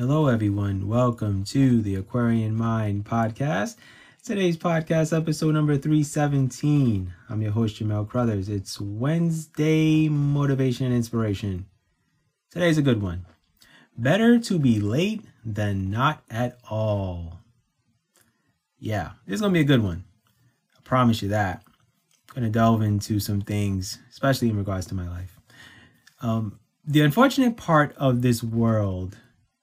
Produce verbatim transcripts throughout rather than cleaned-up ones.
Hello, everyone. Welcome to the Aquarian Mind podcast. Today's podcast, episode number three seventeen. I'm your host, Jamel Crothers. It's Wednesday Motivation and Inspiration. Today's a good one. Better to be late than not at all. Yeah, this is going to be a good one. I promise you that. I'm going to delve into some things, especially in regards to my life. Um, the unfortunate part of this world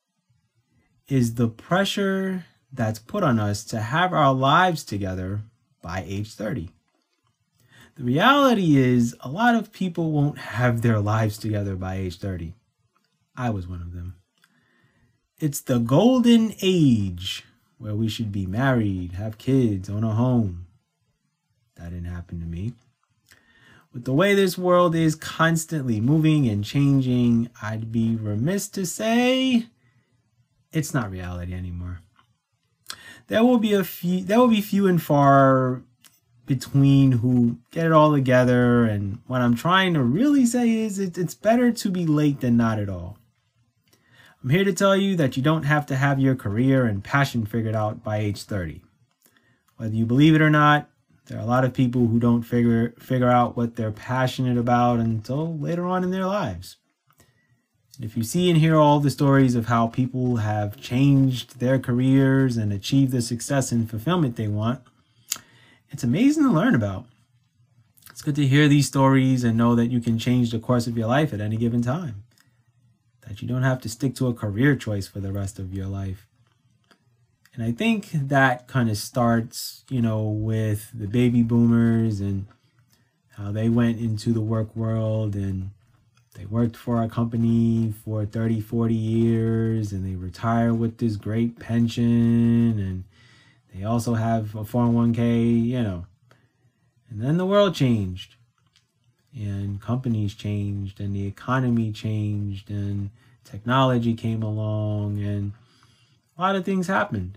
is the pressure that's put on us to have our lives together by age thirty. The reality is a lot of people won't have their lives together by age thirty. I was one of them. It's the golden age where we should be married, have kids, own a home. That didn't happen to me. With the way this world is constantly moving and changing, I'd be remiss to say it's not reality anymore. There will be a few, there will be few and far between who get it all together. And what I'm trying to really say is it, it's better to be late than not at all. I'm here to tell you that you don't have to have your career and passion figured out by age thirty. Whether you believe it or not, there are a lot of people who don't figure figure out what they're passionate about until later on in their lives. And if you see and hear all the stories of how people have changed their careers and achieved the success and fulfillment they want, it's amazing to learn about. It's good to hear these stories and know that you can change the course of your life at any given time. That you don't have to stick to a career choice for the rest of your life. And I think that kind of starts, you know, with the baby boomers and how they went into the work world and they worked for a company for thirty, forty years and they retire with this great pension and they also have a four oh one k, you know. And then the world changed and companies changed and the economy changed and technology came along and a lot of things happened.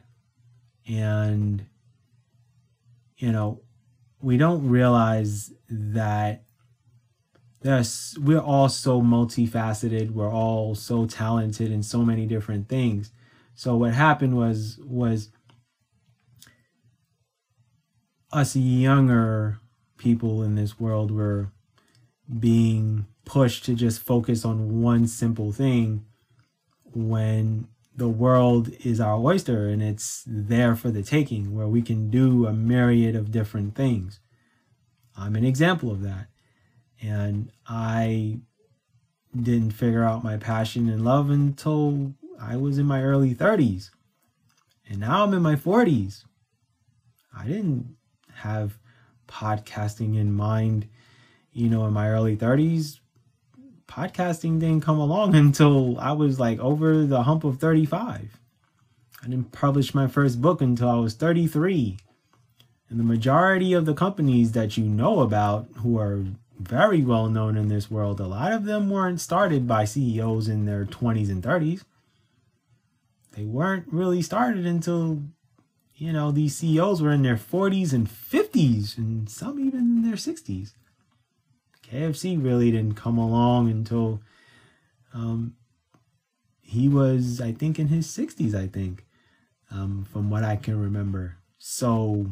And, you know, we don't realize that there's, we're all so multifaceted. We're all so talented in so many different things. So what happened was, was us younger people in this world were being pushed to just focus on one simple thing when the world is our oyster and it's there for the taking, where we can do a myriad of different things. I'm an example of that. And I didn't figure out my passion and love until I was in my early thirties. And now I'm in my forties. I didn't have podcasting in mind, you know, in my early thirties. Podcasting didn't come along until I was like over the hump of thirty-five. I didn't publish my first book until I was thirty-three. And the majority of the companies that you know about who are very well known in this world, a lot of them weren't started by C E Os in their twenties and thirties. They weren't really started until, you know, these C E Os were in their forties and fifties and some even in their sixties. K F C really didn't come along until um, he was, I think, in his sixties, I think, um, from what I can remember. So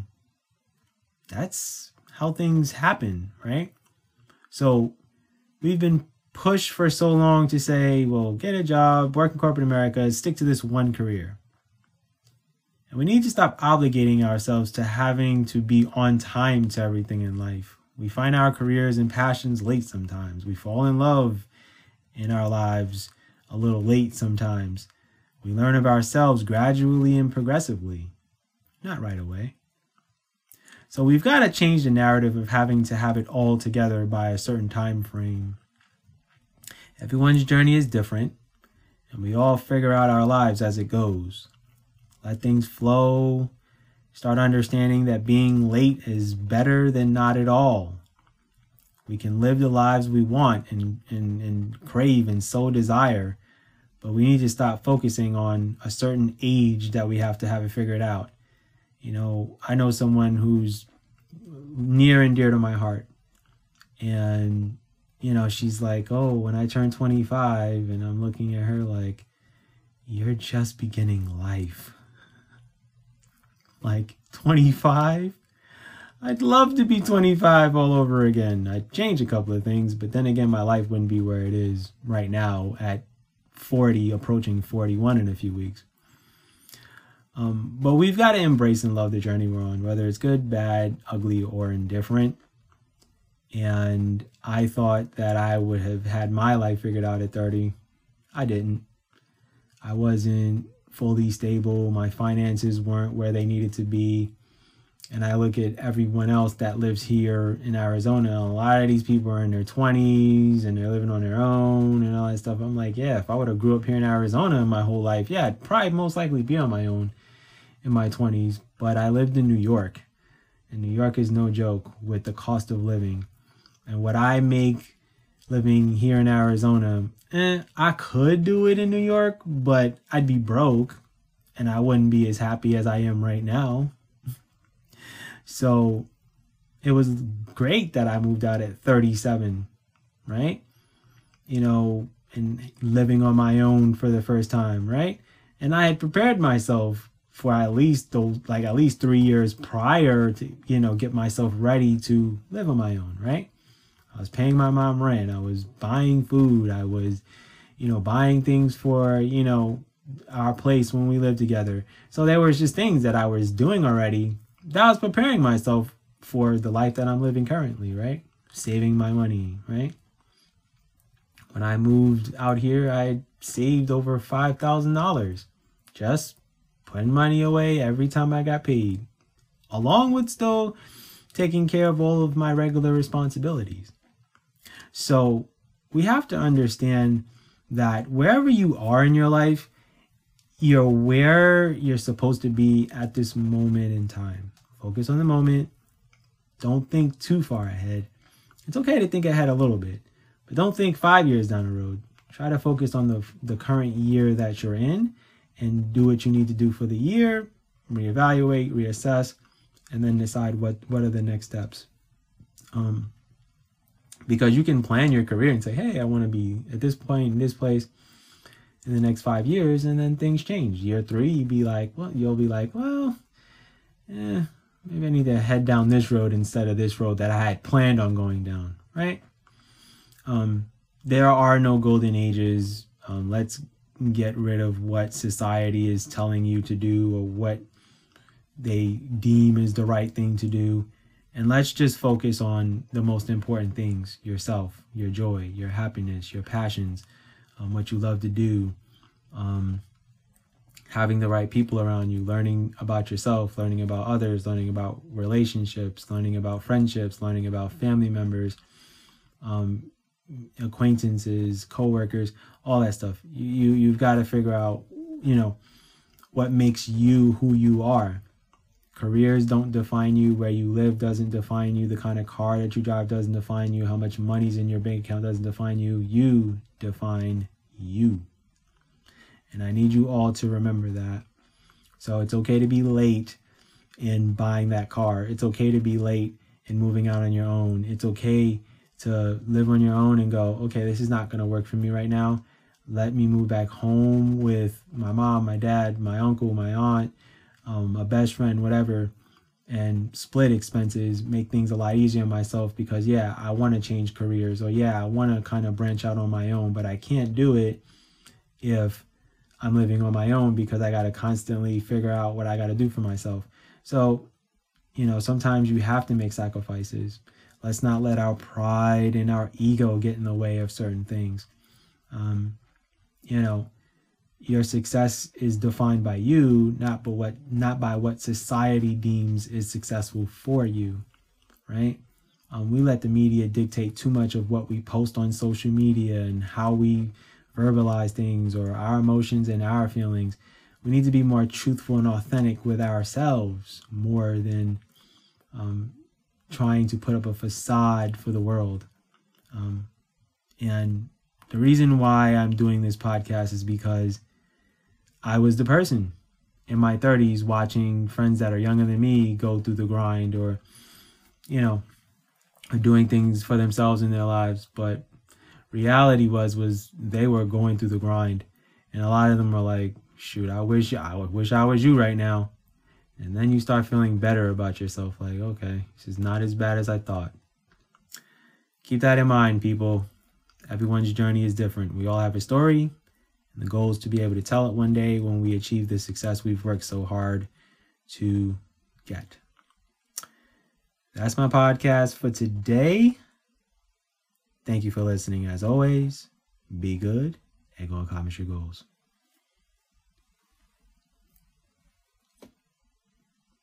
that's how things happen, right? So we've been pushed for so long to say, well, get a job, work in corporate America, stick to this one career. And we need to stop obligating ourselves to having to be on time to everything in life. We find our careers and passions late sometimes. We fall in love in our lives a little late sometimes. We learn of ourselves gradually and progressively, not right away. So we've got to change the narrative of having to have it all together by a certain time frame. Everyone's journey is different, and we all figure out our lives as it goes. Let things flow. Start understanding that being late is better than not at all. We can live the lives we want and, and, and crave and so desire, but we need to stop focusing on a certain age that we have to have it figured out. You know, I know someone who's near and dear to my heart. And, you know, she's like, oh, when I turn twenty-five, and I'm looking at her like, you're just beginning life. Like twenty-five? I'd love to be twenty-five all over again. I'd change a couple of things, but then again, my life wouldn't be where it is right now at forty, approaching forty-one in a few weeks. Um, but we've got to embrace and love the journey we're on, whether it's good, bad, ugly, or indifferent. And I thought that I would have had my life figured out at thirty. I didn't. I wasn't fully stable. My finances weren't where they needed to be. And I look at everyone else that lives here in Arizona. A lot of these people are in their twenties and they're living on their own and all that stuff. I'm like, yeah, if I would have grew up here in Arizona my whole life, yeah, I'd probably most likely be on my own in my twenties. But I lived in New York. And New York is no joke with the cost of living. And what I make living here in Arizona, eh, I could do it in New York, but I'd be broke and I wouldn't be as happy as I am right now. So it was great that I moved out at thirty-seven, right? You know, and living on my own for the first time, right? And I had prepared myself for at least those, like at least three years prior to, you know, get myself ready to live on my own, right? I was paying my mom rent. I was buying food. I was, you know, buying things for, you know, our place when we lived together. So there was just things that I was doing already that I was preparing myself for the life that I'm living currently, right? Saving my money, right? When I moved out here, I saved over five thousand dollars just putting money away every time I got paid, along with still taking care of all of my regular responsibilities. So we have to understand that wherever you are in your life, you're where you're supposed to be at this moment in time. Focus on the moment. Don't think too far ahead. It's okay to think ahead a little bit, but don't think five years down the road. Try to focus on the, the current year that you're in and do what you need to do for the year, reevaluate, reassess, and then decide what, what are the next steps. Um, because you can plan your career and say, hey, I want to be at this point in this place in the next five years, and then things change. Year three, you'd be like, well, you'll be like, well, eh, maybe I need to head down this road instead of this road that I had planned on going down, right? Um, there are no golden ages. Um, let's get rid of what society is telling you to do or what they deem is the right thing to do. And let's just focus on the most important things: yourself, your joy, your happiness, your passions, um, what you love to do, um, having the right people around you, learning about yourself, learning about others, learning about relationships, learning about friendships, learning about family members, um, acquaintances, coworkers, all that stuff. You, you, you've got to figure out, you know, what makes you who you are. Careers don't define you. Where you live doesn't define you. The kind of car that you drive doesn't define you. How much money's in your bank account doesn't define you. You define you. And I need you all to remember that. So it's okay to be late in buying that car. It's okay to be late in moving out on your own. It's okay to live on your own and go, okay, this is not going to work for me right now. Let me move back home with my mom, my dad, my uncle, my aunt, um, a best friend, whatever, and split expenses, make things a lot easier on myself because, yeah, I want to change careers, or yeah, I want to kind of branch out on my own, but I can't do it if I'm living on my own because I got to constantly figure out what I got to do for myself. So, you know, sometimes you have to make sacrifices. Let's not let our pride and our ego get in the way of certain things. Um, you know, your success is defined by you, not by what not by what society deems is successful for you, right? Um, we let the media dictate too much of what we post on social media and how we verbalize things, or our emotions and our feelings. We need to be more truthful and authentic with ourselves more than um, trying to put up a facade for the world. Um, and the reason why I'm doing this podcast is because I was the person in my thirties watching friends that are younger than me go through the grind, or, you know, doing things for themselves in their lives. But reality was, was they were going through the grind. And a lot of them were like, shoot, I wish I wish I was you right now. And then you start feeling better about yourself. Like, okay, this is not as bad as I thought. Keep that in mind, people. Everyone's journey is different. We all have a story. And the goal is to be able to tell it one day when we achieve the success we've worked so hard to get. That's my podcast for today. Thank you for listening. As always, be good and go accomplish your goals.